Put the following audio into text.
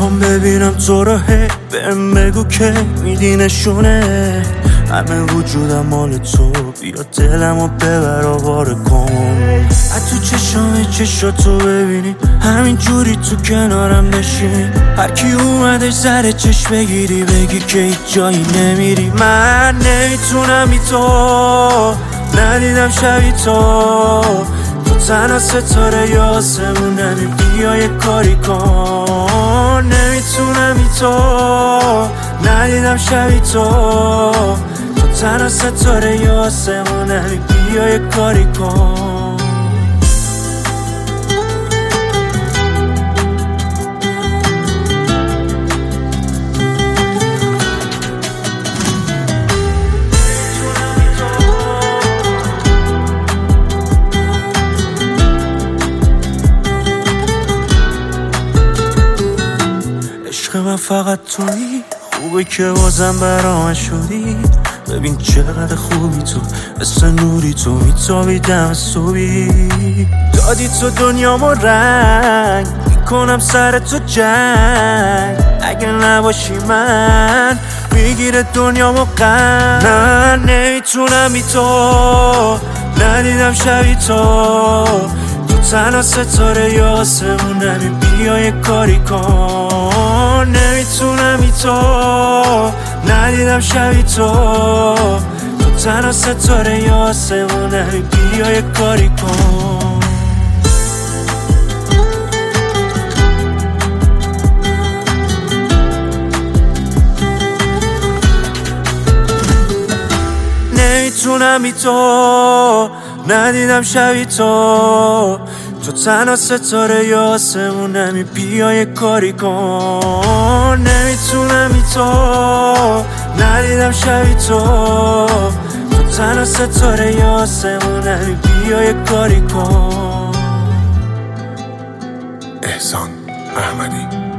میخوام ببینم تو رو، هی بهم بگو که میدی نشونه همه وجودم مال تو، بیا دلمو ببر آواره کن. از تو چشاتو ببینی همین جوری تو کنارم بشین، هر کی اومدش سر چشم بگیری بگی که هیچ جایی نمیری. من نمیتونم بی تو، ندیدم شبی تو تنها ستاره یا آسمون نمی، بیا یه کاری کن. نمیتونم بی تو، ندیدم شبی تو تنها ستاره یا آسمون نمی، بیا یه کاری کن. عشق من فقط تویی، خوبه که بازم برام شدی. ببین چقدر خوبی تو، مثل نوری تو میتابی دم صبحی. دادی تو دنیامو رنگ، میکنم سر تو جنگ. اگه نباشی من میگیره دنیامو غم. نه نمیتونم بی تو، ندیدم شبی تو تنها ستاره یا آسمون نمی، بیا یه کاری کن. نمیتونم بی تو، ندیدم شبی تو تنها ستاره یا آسمون نمی، بیا یه کاری کن. نمیتونم بی تو، ندیدم شبی تو تنها ستاره یا آسمون نمی، بیا یه کاری کن. نمیتونم بی تو، ندیدم شبی تو تنها ستاره یا آسمون نمی، بیا یه کاری کن. احسان احمدی.